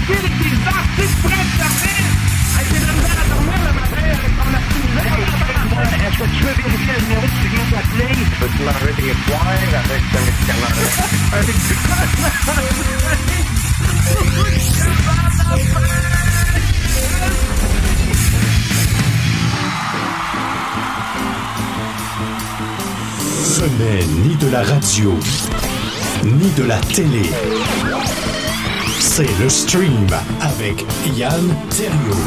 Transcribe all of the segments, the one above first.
sortir avec des artistes prêts de sortir. Hey, j'ai de la misère à dormir le matin avec ton artiste. Est-ce que tu veux vérifier le numéro que tu viens d'appeler? Peux-tu m'enlever tes poires avec ce médicament-là? Ce n'est ni de la radio, ni de la télé. C'est le stream avec Yann Terriot.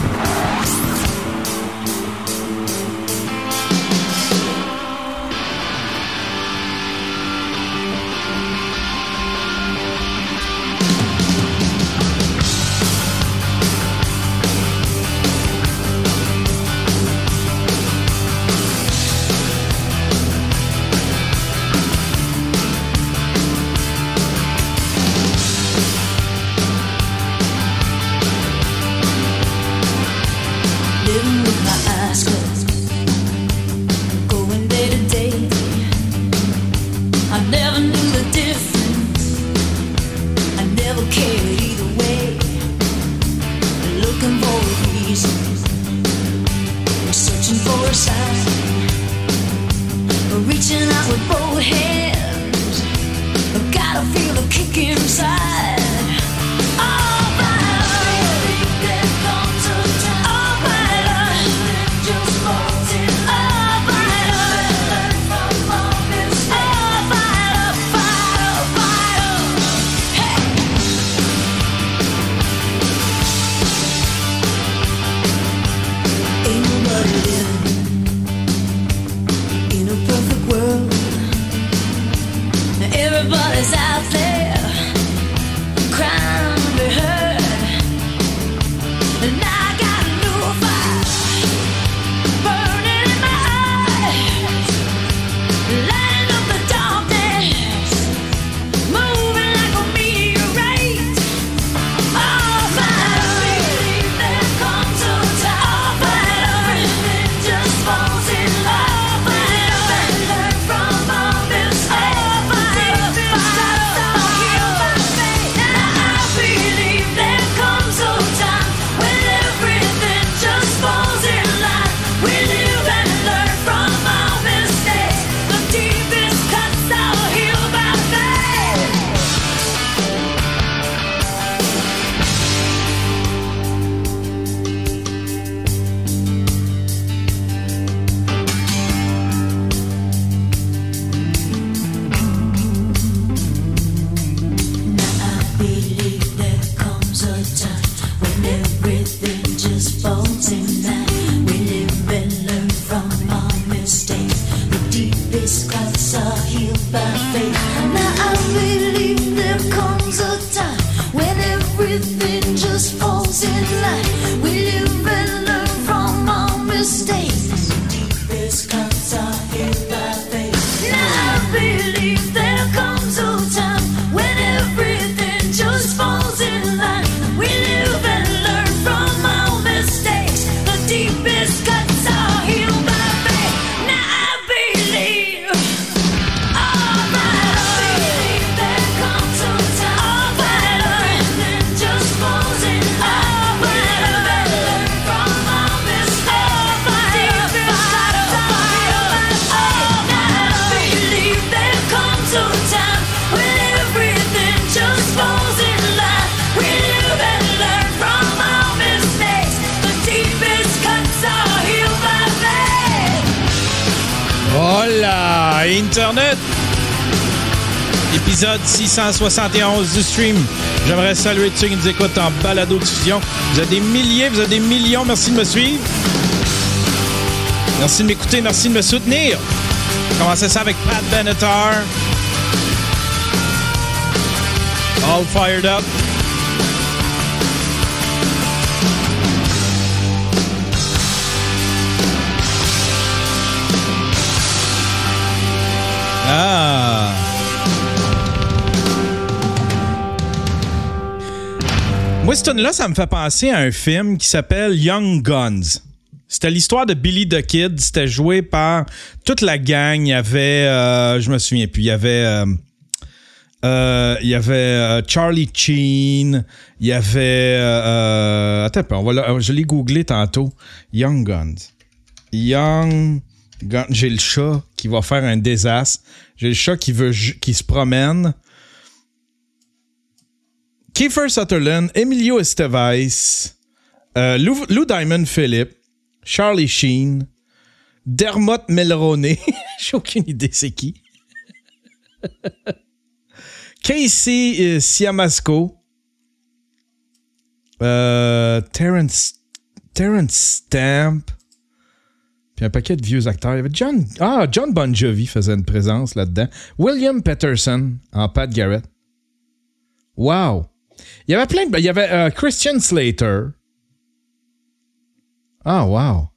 Internet, épisode 671 du stream. J'aimerais saluer tous ceux qui nous écoutent en balado-diffusion. Vous êtes des milliers, vous êtes des millions. Merci de me suivre. Merci de m'écouter, merci de me soutenir. Commencez ça avec Pat Benatar. All fired up. Ah! Moi, ce tune-là, ça me fait penser à un film qui s'appelle Young Guns. C'était l'histoire de Billy the Kid. C'était joué par toute la gang. Il y avait... je me souviens plus. Il y avait... Il y avait Charlie Sheen. Il y avait... attends un peu, je l'ai googlé tantôt. Young Guns. J'ai le chat qui va faire un désastre. J'ai le chat qui se promène. Kiefer Sutherland, Emilio Estevez, Lou Diamond Phillips, Charlie Sheen, Dermot Mulroney. J'ai aucune idée c'est qui. Casey Siamasco, Terrence Stamp, puis un paquet de vieux acteurs. Il y avait John Bon Jovi faisait une présence là-dedans. William Peterson en Pat Garrett. Wow! Il y avait plein de... Il y avait Christian Slater. Ah, wow!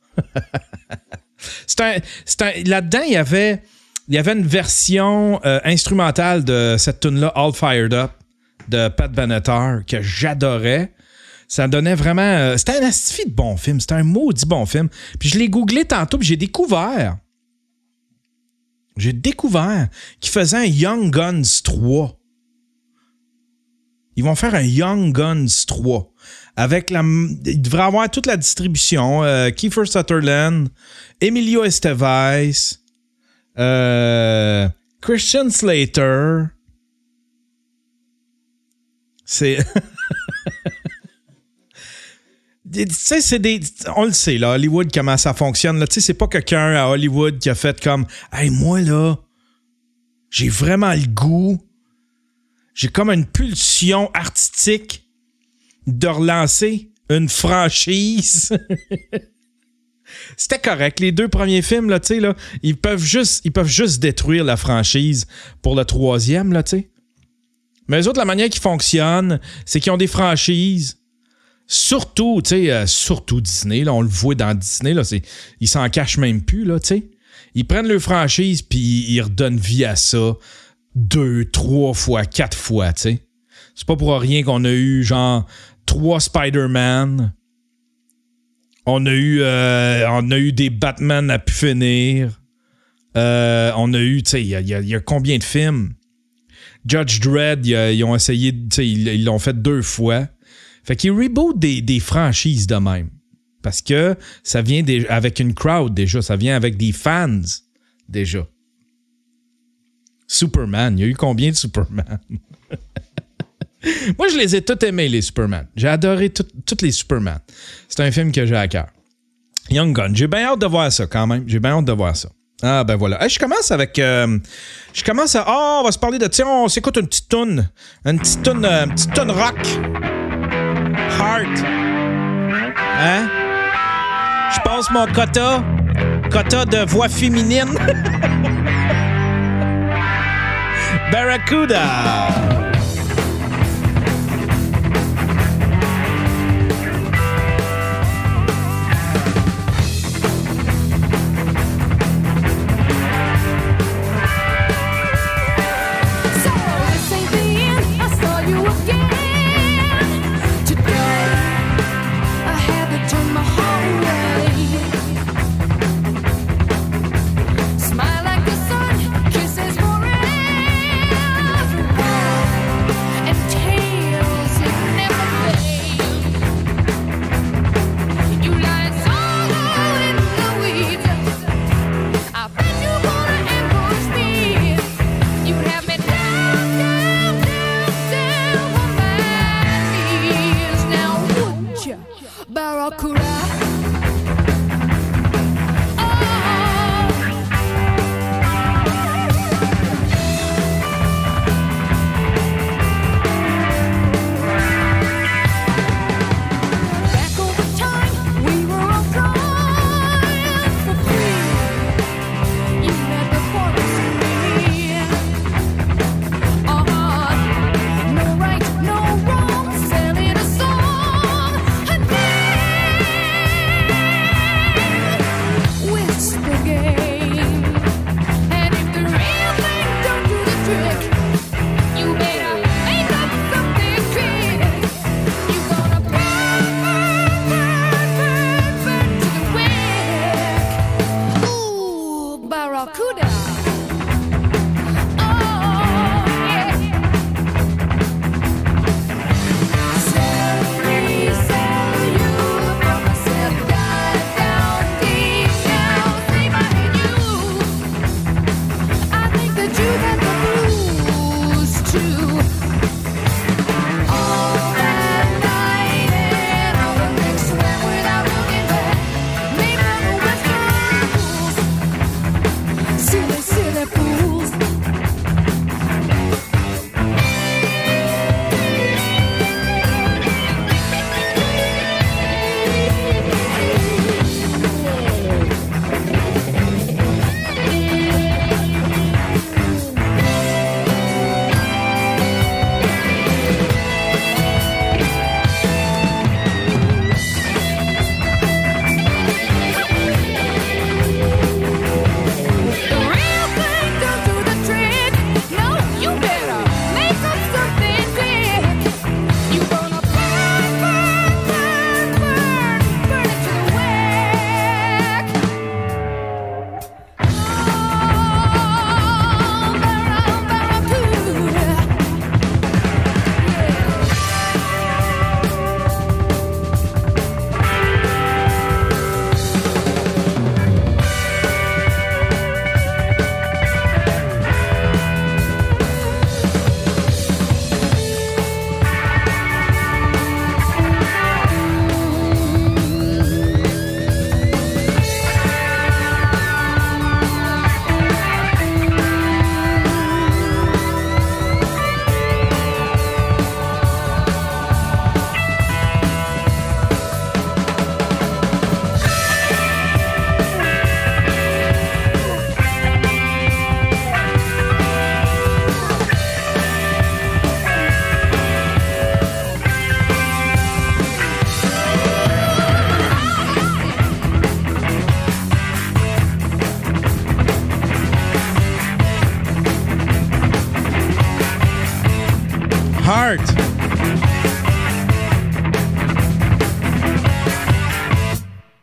Là-dedans, il y avait une version instrumentale de cette tune-là, All Fired Up, de Pat Benatar, que j'adorais. Ça donnait vraiment... c'était un astifi de bon film. C'était un maudit bon film. Puis je l'ai googlé tantôt, puis j'ai découvert qu'ils faisaient un Young Guns 3. Ils vont faire un Young Guns 3. Il devrait avoir toute la distribution. Kiefer Sutherland, Emilio Estevez, Christian Slater. C'est... Tu sais, on le sait, là, Hollywood, comment ça fonctionne. Tu sais, c'est pas quelqu'un à Hollywood qui a fait comme « Hey, moi, là, j'ai vraiment le goût. J'ai comme une pulsion artistique de relancer une franchise. » C'était correct. Les 2 premiers films, là, tu sais, là, ils peuvent juste détruire la franchise pour le 3e, là, tu sais. Mais eux autres, la manière qu'ils fonctionnent, c'est qu'ils ont des franchises. Surtout, tu sais, surtout Disney, là, on le voit dans Disney, là, ils s'en cachent même plus, là, tu sais. Ils prennent leur franchise puis ils redonnent vie à ça 2, 3 fois, 4 fois, tu sais. C'est pas pour rien qu'on a eu, genre, 3 Spider-Man. On a eu des Batman à pu finir. On a eu, tu sais, il y a combien de films? Judge Dredd, ils ont essayé, tu sais, ils l'ont fait 2 fois. Fait qu'ils rebootent des franchises de même. Parce que ça vient avec une crowd déjà. Ça vient avec des fans déjà. Superman. Il y a eu combien de Superman? Moi, je les ai tous aimés, les Superman. J'ai adoré tous les Superman. C'est un film que j'ai à cœur. Young Gun. J'ai bien hâte de voir ça quand même. J'ai bien hâte de voir ça. Ah, ben voilà. Hey, je commence avec... on va se parler de... Tiens, on s'écoute une petite toune. Une petite toune rock. Heart. Hein? Je passe mon quota de voix féminine. Barracuda. Smile like the sun, kisses forever.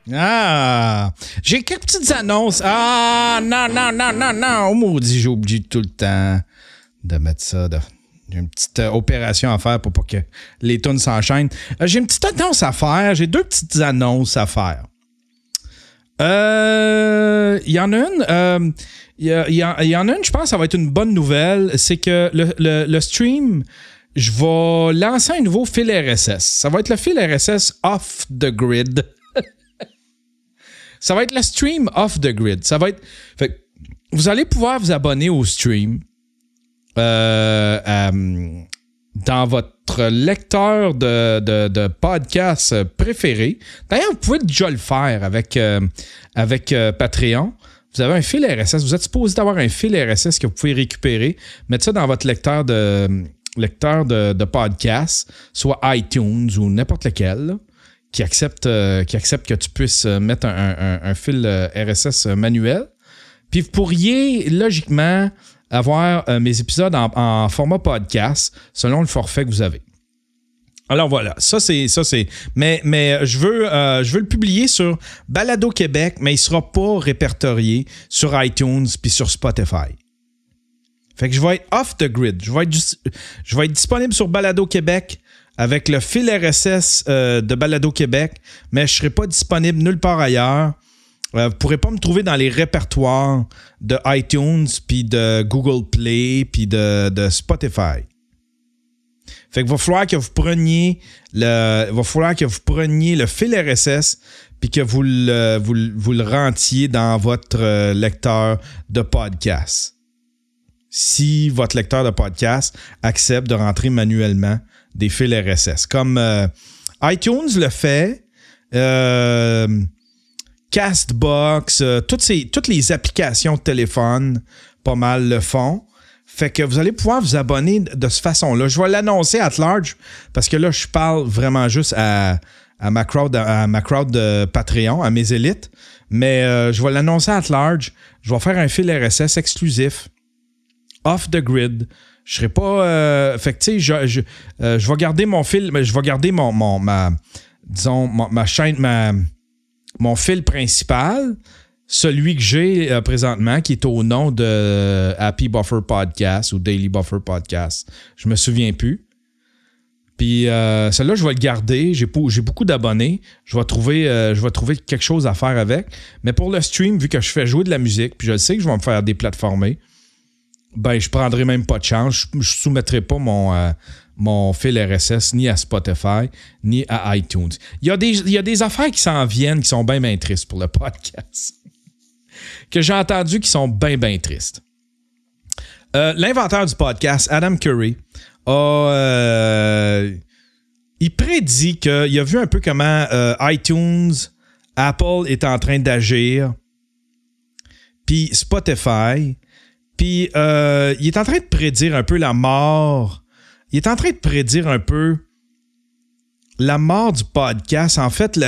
Ah! J'ai quelques petites annonces. Ah! Non. Oh, maudit, j'ai oublié tout le temps de mettre ça. J'ai une petite opération à faire pour pas que les tunes s'enchaînent. J'ai une petite annonce à faire. J'ai 2 petites annonces à faire. Il y en a une. Il y en a une, je pense que ça va être une bonne nouvelle. C'est que le stream, je vais lancer un nouveau fil RSS. Ça va être le fil RSS off the grid. Ça va être le stream off the grid. Ça va être. Fait, vous allez pouvoir vous abonner au stream dans votre lecteur de podcast préféré. D'ailleurs, vous pouvez déjà le faire avec Patreon. Vous avez un fil RSS. Vous êtes supposé d'avoir un fil RSS que vous pouvez récupérer, mettre ça dans votre lecteur de podcast, soit iTunes ou n'importe lequel, là, qui accepte que tu puisses mettre un fil RSS manuel. Puis vous pourriez, logiquement, avoir mes épisodes en format podcast selon le forfait que vous avez. Alors voilà, ça c'est. Mais je veux le publier sur Balado Québec, mais il ne sera pas répertorié sur iTunes puis sur Spotify. Fait que je vais être off the grid. Je vais être disponible sur Balado Québec avec le fil RSS de Balado Québec, mais je ne serai pas disponible nulle part ailleurs. Vous ne pourrez pas me trouver dans les répertoires de iTunes puis de Google Play puis de Spotify. Fait que va falloir que vous preniez le fil RSS puis que vous le rentiez dans votre lecteur de podcast. Si votre lecteur de podcast accepte de rentrer manuellement des fils RSS. Comme iTunes le fait, Castbox, toutes les applications de téléphone, pas mal le font. Fait que vous allez pouvoir vous abonner de cette façon-là. Je vais l'annoncer at large parce que là, je parle vraiment juste à ma crowd de Patreon, à mes élites. Mais je vais l'annoncer at large. Je vais faire un fil RSS exclusif, off the grid. Je serai pas. Fait que tu sais, je vais garder mon fil, je vais garder ma chaîne, mon fil principal. Celui que j'ai présentement, qui est au nom de Happy Buffer Podcast ou Daily Buffer Podcast. Je me souviens plus. Puis celui-là, je vais le garder. J'ai beaucoup d'abonnés. Je vais trouver quelque chose à faire avec. Mais pour le stream, vu que je fais jouer de la musique, puis je sais que je vais me faire déplatformer, ben je prendrai même pas de chance. Je soumettrai pas mon fil RSS ni à Spotify, ni à iTunes. Il y a des affaires qui s'en viennent qui sont bien tristes pour le podcast. Que j'ai entendu qui sont bien tristes. L'inventeur du podcast, Adam Curry, il prédit qu'il a vu un peu comment iTunes, Apple est en train d'agir, puis Spotify, puis il est en train de prédire un peu la mort. Il est en train de prédire un peu la mort du podcast. En fait,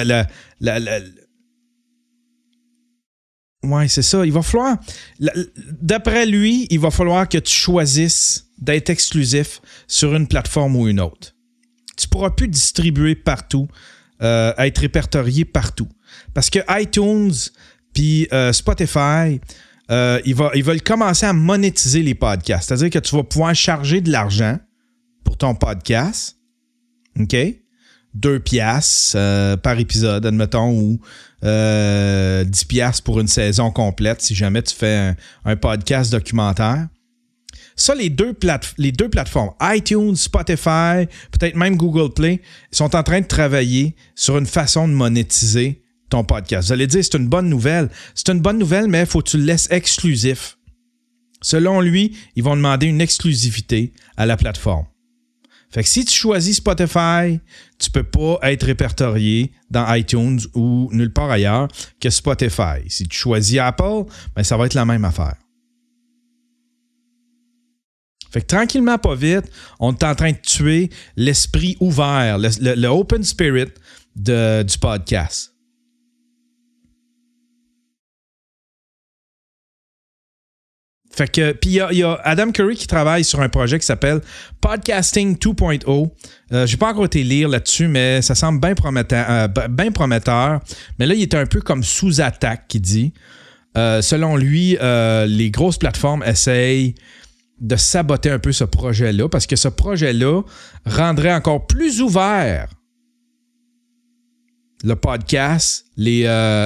ouais, c'est ça. Il va falloir... D'après lui, il va falloir que tu choisisses d'être exclusif sur une plateforme ou une autre. Tu ne pourras plus distribuer partout, être répertorié partout. Parce que iTunes puis Spotify, ils veulent commencer à monétiser les podcasts. C'est-à-dire que tu vas pouvoir charger de l'argent pour ton podcast. OK? 2 piastres par épisode, admettons, ou 10 piastres pour une saison complète si jamais tu fais un podcast documentaire. Ça, les deux plateformes, iTunes, Spotify, peut-être même Google Play, sont en train de travailler sur une façon de monétiser ton podcast. Vous allez dire, c'est une bonne nouvelle. C'est une bonne nouvelle, mais il faut que tu le laisses exclusif. Selon lui, ils vont demander une exclusivité à la plateforme. Fait que si tu choisis Spotify, tu peux pas être répertorié dans iTunes ou nulle part ailleurs que Spotify. Si tu choisis Apple, ben ça va être la même affaire. Fait que tranquillement, pas vite, on est en train de tuer l'esprit ouvert, le open spirit du podcast. Fait que, puis il y a Adam Curry qui travaille sur un projet qui s'appelle Podcasting 2.0. J'ai pas encore été lire là-dessus, mais ça semble bien prometteur. Mais là, il est un peu comme sous attaque, qui dit. Selon lui, les grosses plateformes essayent de saboter un peu ce projet-là parce que ce projet-là rendrait encore plus ouvert le podcast, les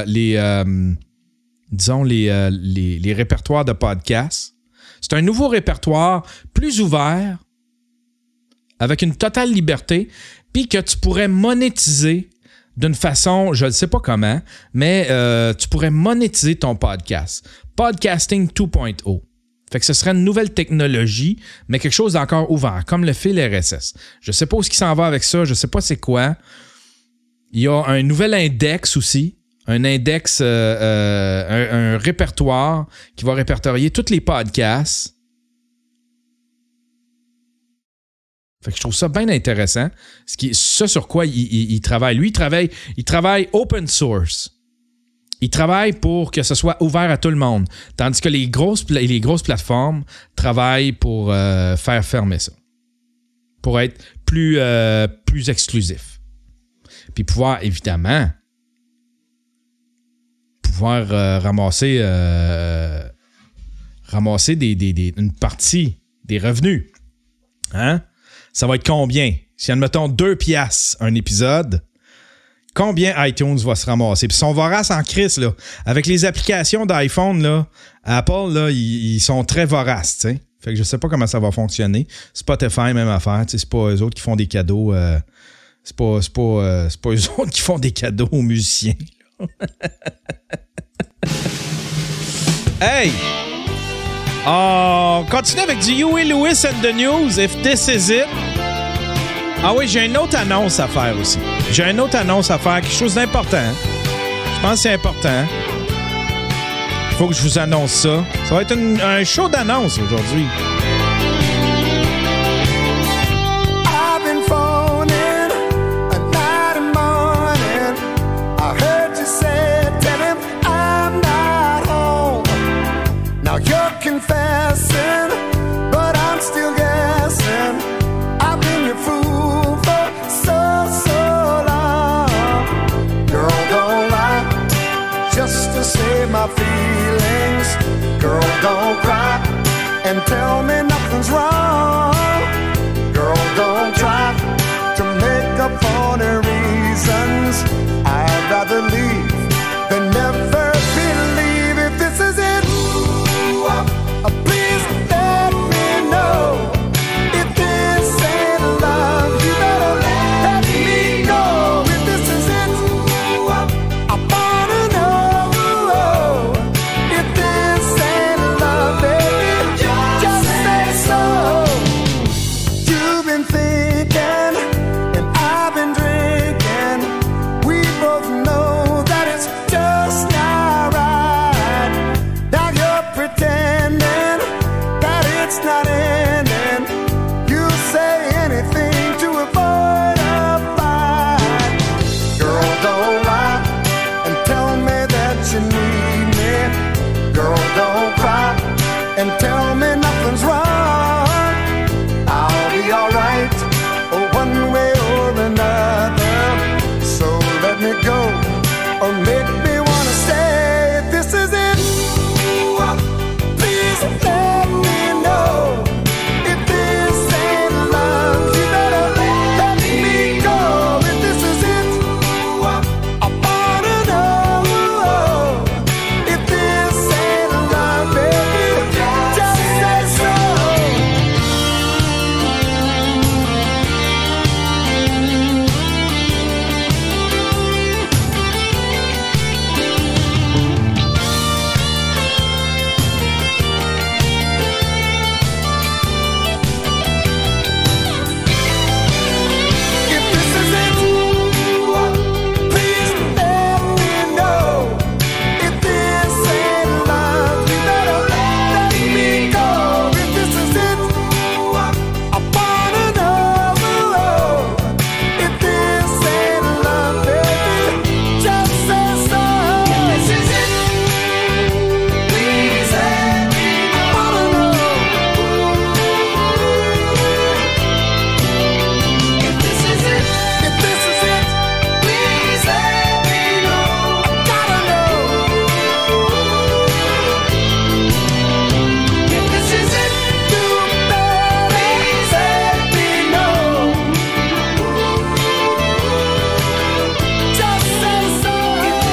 répertoires de podcasts. C'est un nouveau répertoire plus ouvert avec une totale liberté puis que tu pourrais monétiser d'une façon, je ne sais pas comment, mais tu pourrais monétiser ton podcast. Podcasting 2.0. Fait que ce serait une nouvelle technologie, mais quelque chose d'encore ouvert, comme le fil RSS. Je ne sais pas où il s'en va avec ça, je ne sais pas c'est quoi. Il y a un nouvel index aussi, un index, un répertoire qui va répertorier tous les podcasts. Fait que je trouve ça bien intéressant. Ce sur quoi il travaille. Lui, il travaille open source. Il travaille pour que ce soit ouvert à tout le monde. Tandis que les grosses plateformes travaillent pour faire fermer ça. Pour être plus exclusif. Puis pouvoir, évidemment, ramasser une partie des revenus. Hein? Ça va être combien? Si, admettons, 2 piastres un épisode, combien iTunes va se ramasser? Puis ils sont voraces en crise, là. Avec les applications d'iPhone, là, Apple, là, ils sont très voraces, tu sais. Fait que je sais pas comment ça va fonctionner. Spotify, même affaire. C'est pas eux autres qui font des cadeaux. C'est pas eux autres qui font des cadeaux aux musiciens. Hey! On continue avec du Huey Lewis and the News, If This Is It. Ah oui, j'ai une autre annonce à faire aussi. Quelque chose d'important. Je pense que c'est important. Il faut que je vous annonce ça. Ça va être un show d'annonce aujourd'hui. Confessing, but I'm still guessing. I've been your fool for so long. Girl, don't lie just to save my feelings. Girl, don't cry and tell me nothing's wrong. Girl, don't try to make up for the reasons. I'd rather leave than never believe. If this is it, please let me know. If this ain't love, you better let me know. If this is it, I wanna know. If this ain't love, baby, just say so. You've been thinking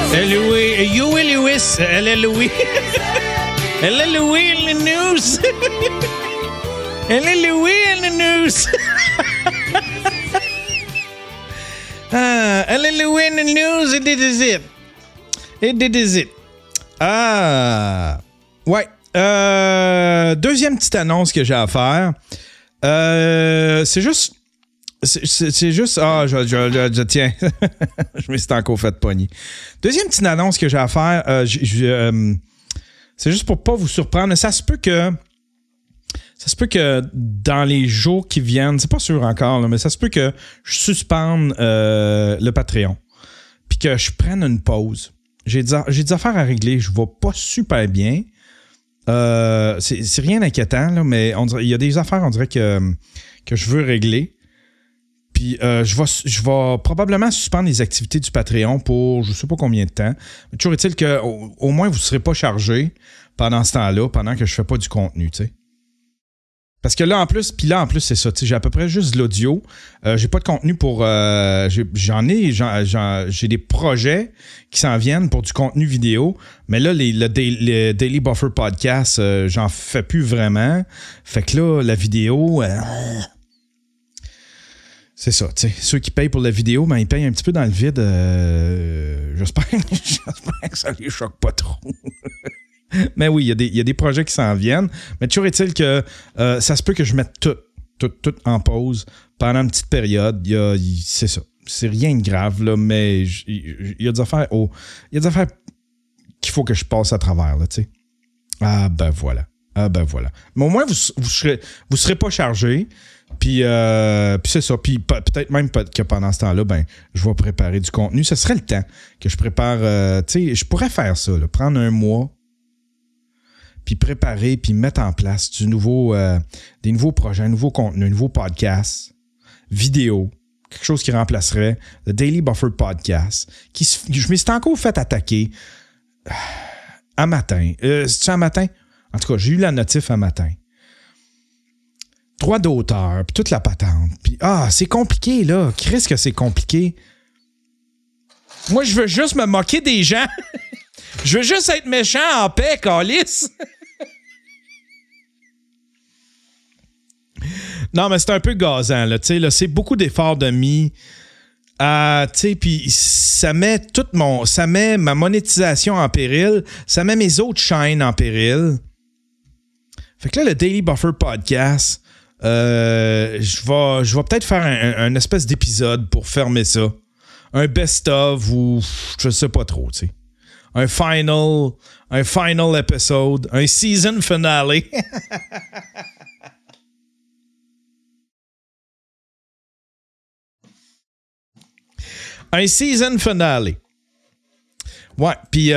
Huey Lewis. Elle est Louis. Elle est Louis in the news. Elle est Louis in the news. Elle est Louis in the news. It is it. It is it. Ouais. Deuxième petite annonce que j'ai à faire. C'est juste. Je tiens. Je me suis encore fait pogner. Deuxième petite annonce que j'ai à faire. C'est juste pour pas vous surprendre. Ça se peut que dans les jours qui viennent, c'est pas sûr encore, là, mais ça se peut que je suspende le Patreon. Puis que je prenne une pause. J'ai des affaires à régler. Je vais pas super bien. C'est rien d'inquiétant, là, mais il y a des affaires, on dirait que je veux régler. Puis je vais probablement suspendre les activités du Patreon pour je sais pas combien de temps. Mais toujours est-il qu'au moins vous ne serez pas chargé pendant ce temps-là, pendant que je fais pas du contenu, tu sais. Parce que là, en plus, c'est ça, tu sais, j'ai à peu près juste de l'audio. J'ai pas de contenu pour... j'ai des projets qui s'en viennent pour du contenu vidéo, mais là, le Daily Buffer Podcast, j'en fais plus vraiment. Fait que là, la vidéo... c'est ça, tu sais. Ceux qui payent pour la vidéo, ben ils payent un petit peu dans le vide. J'espère que ça les choque pas trop. Mais oui, il y a des projets qui s'en viennent. Mais toujours est-il que ça se peut que je mette tout en pause pendant une petite période. C'est ça. C'est rien de grave, là, mais il y a des affaires. Il y a des affaires qu'il faut que je passe à travers, là, tu sais. Ah ben voilà. Mais au moins, vous serez pas chargé. Puis c'est ça. Puis peut-être même que pendant ce temps-là, ben, je vais préparer du contenu. Ce serait le temps que je prépare. Tu sais, je pourrais faire ça, là, prendre un mois, puis préparer, puis mettre en place des nouveaux projets, un nouveau contenu, un nouveau podcast, vidéo, quelque chose qui remplacerait le Daily Buffer Podcast. Je me suis encore fait attaquer un matin. C'est-tu un matin? En tout cas, j'ai eu la notif un matin. Droit d'auteur, puis toute la patente. Puis, c'est compliqué, là. Qu'est-ce que c'est compliqué? Moi, je veux juste me moquer des gens. Je veux juste être méchant en paix, câlisse. Non, mais c'est un peu gazant, là. Tu sais, là, c'est beaucoup d'efforts de mis. Tu sais, puis ça met ma monétisation en péril. Ça met mes autres chaînes en péril. Fait que là, le Daily Buffer Podcast, je vais peut-être faire un espèce d'épisode pour fermer ça. Un best-of ou je sais pas trop, tu sais. Un final episode, un season finale. Un season finale. Ouais, puis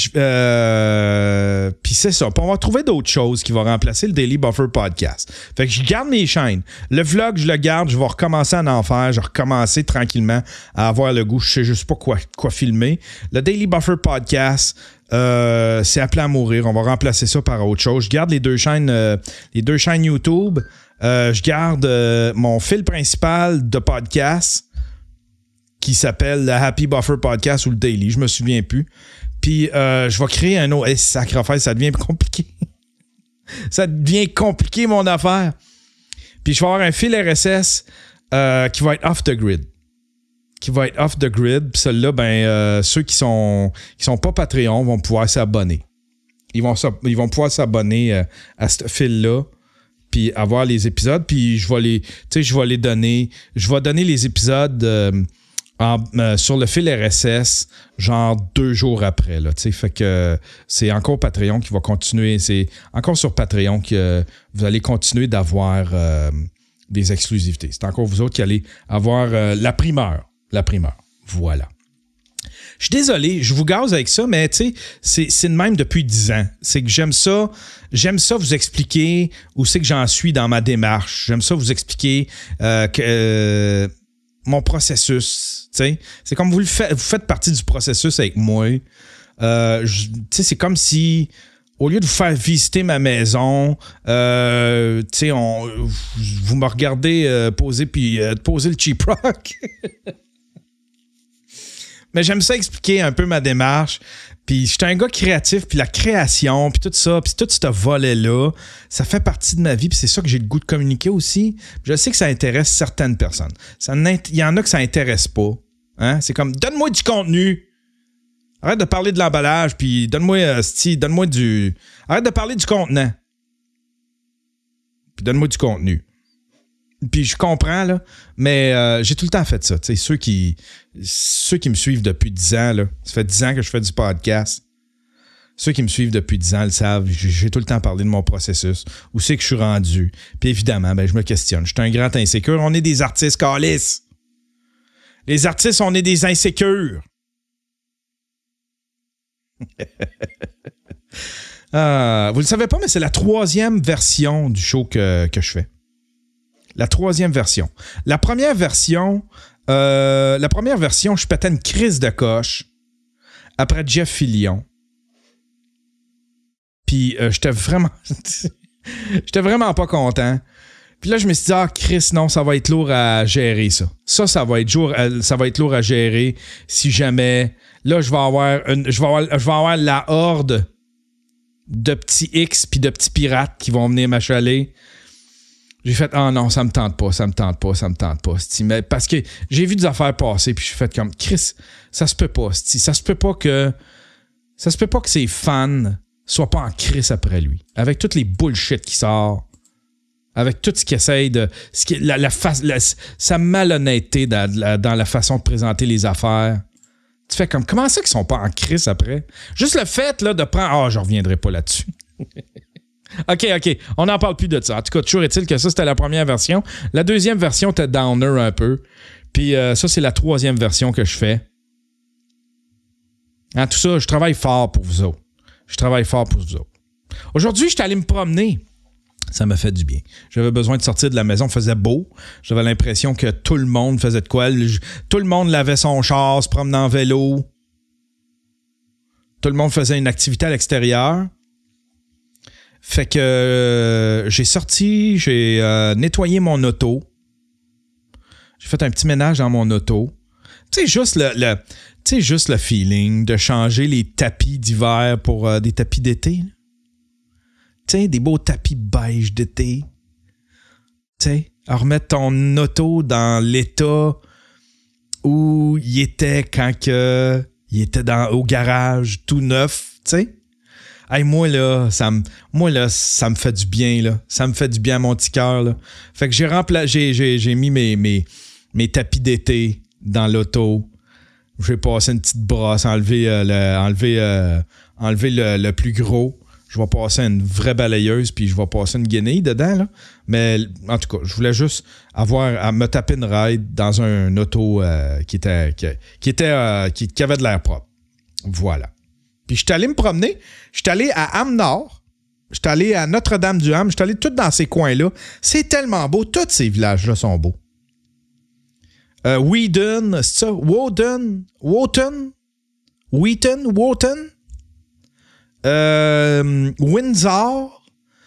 c'est ça. Puis on va trouver d'autres choses qui vont remplacer le Daily Buffer Podcast. Fait que je garde mes chaînes. Le vlog, je le garde. Je vais recommencer à en faire. Je vais recommencer tranquillement à avoir le goût. Je sais juste pas quoi filmer. Le Daily Buffer Podcast, c'est appelé à mourir. On va remplacer ça par autre chose. Je garde les deux chaînes YouTube. Je garde mon fil principal de podcast qui s'appelle le Happy Buffer Podcast ou le Daily, je me souviens plus. Puis je vais créer un autre. Sacrifice, ça devient compliqué. Ça devient compliqué, mon affaire. Puis je vais avoir un fil RSS qui va être off the grid. Puis celui-là, ben, ceux qui sont pas Patreon vont pouvoir s'abonner. Ils vont pouvoir s'abonner à ce fil-là. Puis avoir les épisodes. Puis je vais donner les épisodes sur le fil RSS, genre 2 jours après. Là, fait que c'est encore Patreon qui va continuer. C'est encore sur Patreon que vous allez continuer d'avoir des exclusivités. C'est encore vous autres qui allez avoir la primeur. Voilà. Je suis désolé, je vous gaze avec ça, mais tu sais, c'est de même depuis 10 ans. C'est que j'aime ça vous expliquer où c'est que j'en suis dans ma démarche. J'aime ça vous expliquer mon processus. T'sais. C'est comme vous faites partie du processus avec moi. C'est comme si, au lieu de vous faire visiter ma maison, vous me regardez poser le cheap rock. Mais j'aime ça expliquer un peu ma démarche. Puis j'étais un gars créatif, puis la création, puis tout ça, puis tout ce volet-là, ça fait partie de ma vie, puis c'est ça que j'ai le goût de communiquer aussi. Je sais que ça intéresse certaines personnes. Il y en a que ça intéresse pas. Hein? C'est comme, donne-moi du contenu. Arrête de parler de l'emballage, puis donne-moi du... Arrête de parler du contenant. Puis donne-moi du contenu. Puis je comprends, là, mais j'ai tout le temps fait ça. Tu sais, ceux qui me suivent depuis 10 ans, là, ça fait 10 ans que je fais du podcast. Ceux qui me suivent depuis 10 ans le savent. J'ai tout le temps parlé de mon processus. Où c'est que je suis rendu? Puis évidemment, je me questionne. Je suis un grand insécure. On est des artistes, câlisses. Les artistes, on est des insécures. Vous le savez pas, mais c'est la 3e version du show que je fais. La 3e version. La première version, je pétais une crise de coche après Jeff Fillion. Puis j'étais vraiment pas content. Puis là, je me suis dit, Chris, non, ça va être lourd à gérer, ça. Ça va être lourd à gérer si jamais... Là, je vais avoir la horde de petits X puis de petits pirates qui vont venir m'achaler. J'ai fait, non, ça me tente pas. Mais parce que j'ai vu des affaires passer puis je suis fait comme, Chris, ça se peut pas. Ça se peut pas que ses fans soient pas en Chris après lui. Avec toutes les bullshit qui sort. Avec tout ce qu'il essaye de... sa malhonnêteté dans la façon de présenter les affaires. Tu fais comme, comment ça qu'ils sont pas en crise après? Juste le fait là, de prendre... je reviendrai pas là-dessus. OK, on n'en parle plus de ça. En tout cas, toujours est-il que ça, c'était la première version. La deuxième version était downer un peu. Puis ça, c'est la 3e version que je fais. Tout ça, je travaille fort pour vous autres. Aujourd'hui, je suis allé me promener. Ça m'a fait du bien. J'avais besoin de sortir de la maison. Il faisait beau. J'avais l'impression que tout le monde faisait de quoi. Tout le monde lavait son char, se promenait en vélo. Tout le monde faisait une activité à l'extérieur. Fait que j'ai sorti, j'ai nettoyé mon auto. J'ai fait un petit ménage dans mon auto. Tu sais, juste le feeling de changer les tapis d'hiver pour des tapis d'été. Tu sais, des beaux tapis beige d'été. Tu sais, à remettre ton auto dans l'état où il était quand il était au garage tout neuf, tu sais. Hey, moi, ça me fait du bien, là. Ça me fait du bien à mon petit cœur, là. Fait que j'ai mis mes tapis d'été dans l'auto. J'ai passé une petite brosse, enlever le plus gros. Je vais passer une vraie balayeuse puis je vais passer une guenille dedans, là. Mais en tout cas, je voulais juste avoir à me taper une ride dans un auto qui avait de l'air propre. Voilà. Puis je suis allé me promener. Je suis allé à Ham-Nord. Je suis allé à Notre-Dame-du-Ham. Je suis allé tout dans ces coins-là. C'est tellement beau. Tous ces villages-là sont beaux. Wheaton, c'est ça? Wheaton? Windsor,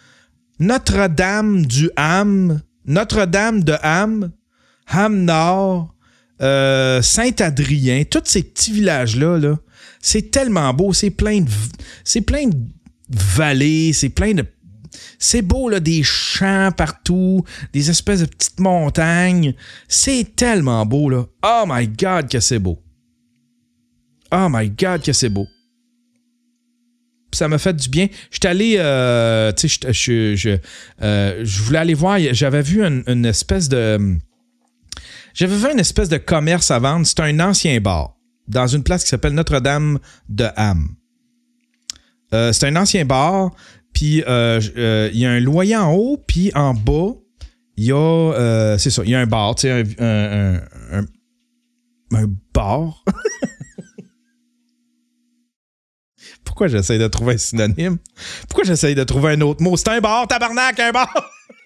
Notre-Dame-du-Ham, Notre-Dame-de-Ham, Ham-Nord, Saint-Adrien, tous ces petits villages-là, là, c'est tellement beau, c'est plein de vallées, c'est beau, là, des champs partout, des espèces de petites montagnes, c'est tellement beau, là. Oh my God que c'est beau. Oh my God que c'est beau. Ça m'a fait du bien. J'étais allé, tu sais, je voulais aller voir, j'avais vu une espèce de commerce à vendre. C'était un ancien bar dans une place qui s'appelle Notre-Dame-de-Ham. C'est un ancien bar, puis il y a un loyer en haut, puis en bas, il y a, c'est ça, il y a un bar, tu sais, un bar. Pourquoi j'essaie de trouver un synonyme? Pourquoi j'essaie de trouver un autre mot? C'est un bar, tabarnak, un bar!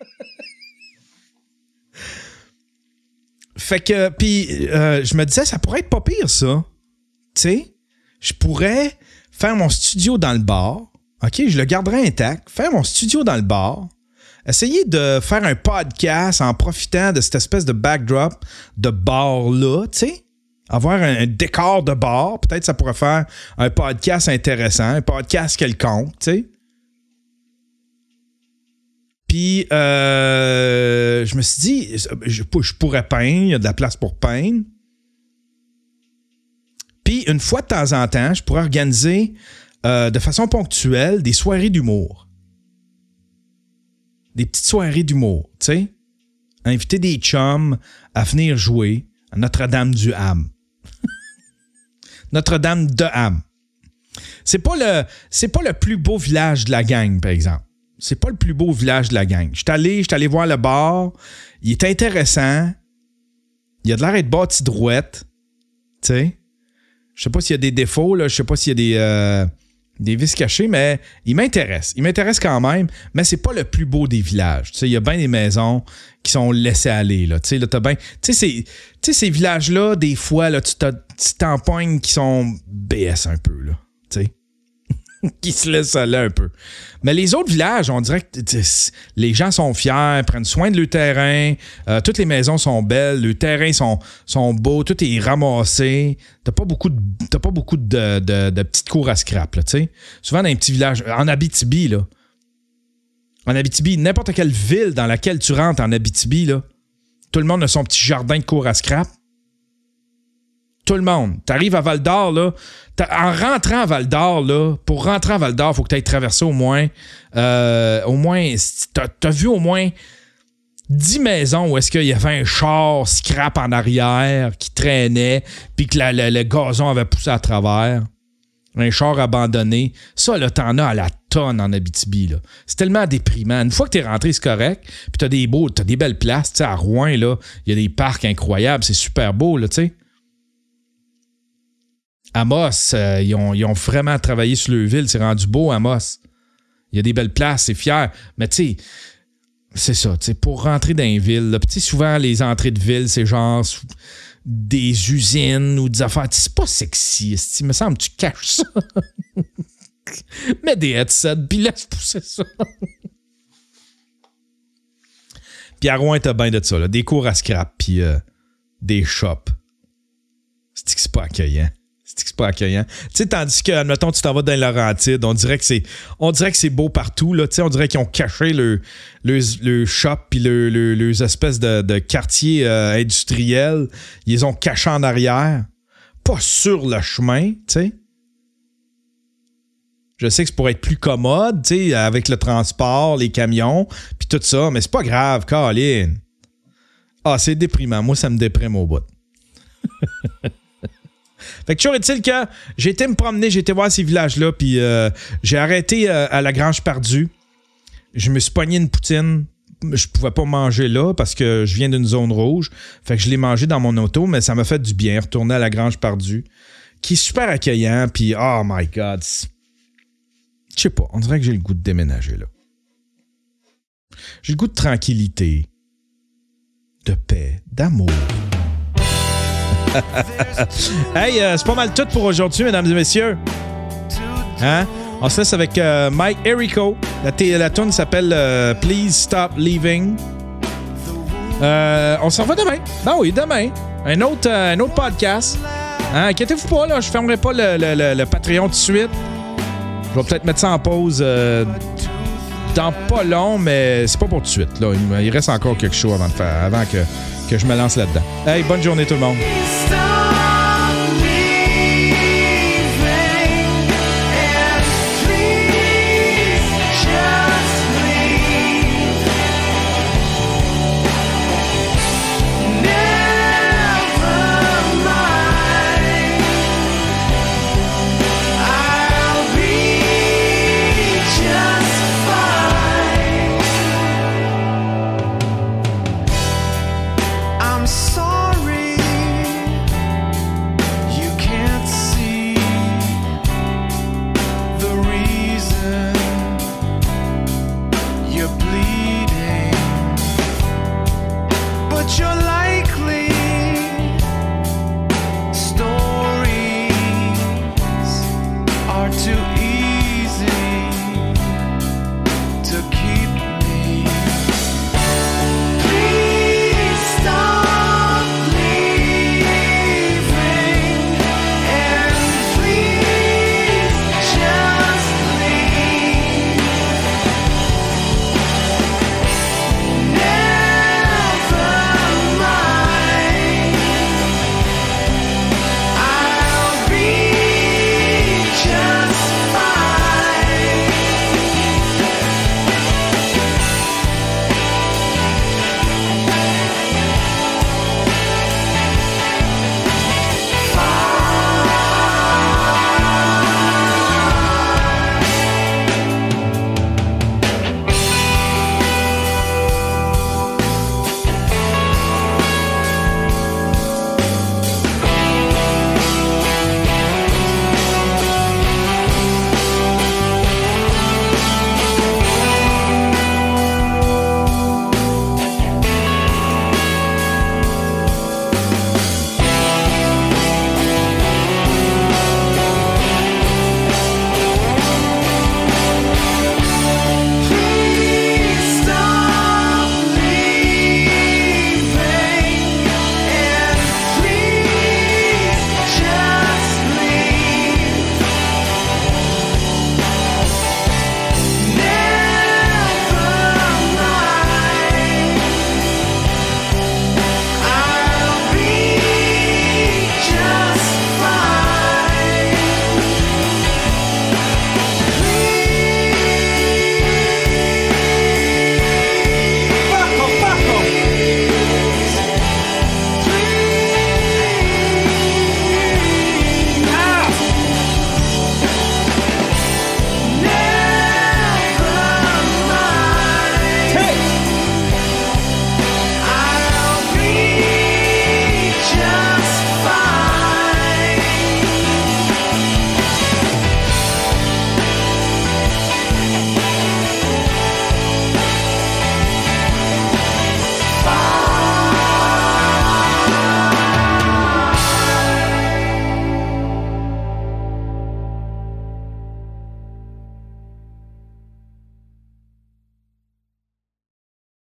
Fait que, puis, je me disais, ça pourrait être pas pire, ça. Tu sais, je pourrais faire mon studio dans le bar. OK, je le garderais intact. Faire mon studio dans le bar. Essayer de faire un podcast en profitant de cette espèce de backdrop de bar-là, tu sais. Avoir un décor de bar. Peut-être ça pourrait faire un podcast intéressant, un podcast quelconque, tu sais. Puis, je me suis dit, je pourrais peindre, il y a de la place pour peindre. Puis, une fois de temps en temps, je pourrais organiser de façon ponctuelle des soirées d'humour. Des petites soirées d'humour, tu sais. Inviter des chums à venir jouer à Notre-Dame-du-Ham. Notre-Dame de Ham. C'est pas le plus beau village de la gang, par exemple. C'est pas le plus beau village de la gang. Je suis allé voir le bar. Il est intéressant. Il a de l'air d'être bâti droite. Tu sais. Je sais pas s'il y a des défauts, là. Je sais pas s'il y a des vices cachés, mais il m'intéresse. Il m'intéresse quand même, mais c'est pas le plus beau des villages. Tu sais, il y a bien des maisons qui sont laissées aller, là. Tu sais, là, t'as bien... Tu sais, ces villages-là, des fois, là, tu t'empognes qui sont BS un peu, là. Tu sais. Qui se laissent aller un peu. Mais les autres villages, on dirait que les gens sont fiers, prennent soin de leur terrain, toutes les maisons sont belles, leurs terrains sont beaux, tout est ramassé. T'as pas beaucoup de petites cours à scrap, là, tu sais. Souvent dans un petit village, en Abitibi, là. En Abitibi, n'importe quelle ville dans laquelle tu rentres en Abitibi, là, tout le monde a son petit jardin de cours à scrap. Tout le monde. T'arrives à Val-d'Or, là. En rentrant à Val-d'Or, là, pour rentrer à Val-d'Or, il faut que tu ailles traverser au moins, t'as vu au moins 10 maisons où est-ce qu'il y avait un char scrap en arrière qui traînait, puis que le gazon avait poussé à travers. Un char abandonné. Ça, là, t'en as à la tonne en Abitibi, là. C'est tellement déprimant. Une fois que t'es rentré, c'est correct, puis t'as des belles places. Tu sais, à Rouen, là, il y a des parcs incroyables. C'est super beau, là, tu sais. Amos, ils ont vraiment travaillé sur leur ville. C'est rendu beau, Amos. Il y a des belles places, c'est fier. Mais tu sais, c'est ça. Pour rentrer dans une ville, souvent, les entrées de ville, c'est genre des usines ou des affaires. C'est pas sexy. Il me semble que tu caches ça. Mets des headsets, puis laisse pousser ça. Puis à Rouen, t'as bien de ça. Là. Des cours à scrap, puis des shops. C'est pas accueillant. C'est pas accueillant. Tu sais, tandis que, admettons, tu t'en vas dans les Laurentides, on dirait que c'est beau partout, là. Tu sais, on dirait qu'ils ont caché le shop puis les espèces de quartiers industriels. Ils les ont cachés en arrière. Pas sur le chemin, tu sais. Je sais que c'est pour être plus commode, tu sais, avec le transport, les camions, puis tout ça, mais c'est pas grave, Colin. Ah, c'est déprimant. Moi, ça me déprime au bout. Fait que toujours est-il que j'ai été me promener, j'ai été voir ces villages-là, puis j'ai arrêté à la Grange Perdue. Je me suis pogné une poutine. Je pouvais pas manger là parce que je viens d'une zone rouge. Fait que je l'ai mangé dans mon auto, mais ça m'a fait du bien. Retourner à la Grange Perdue, qui est super accueillant, puis oh my God. Je sais pas, on dirait que j'ai le goût de déménager là. J'ai le goût de tranquillité, de paix, d'amour. Hey, c'est pas mal tout pour aujourd'hui, mesdames et messieurs. Hein? On se laisse avec Mike Errico. La tune s'appelle Please Stop Leaving. On s'en va demain. Ben oui, demain. Un autre podcast. Hein? Inquiétez-vous pas, là, je fermerai pas le Patreon tout de suite. Je vais peut-être mettre ça en pause dans pas long, mais c'est pas pour tout de suite. Là. Il reste encore quelque chose avant que je me lance là-dedans. Hey, bonne journée tout le monde.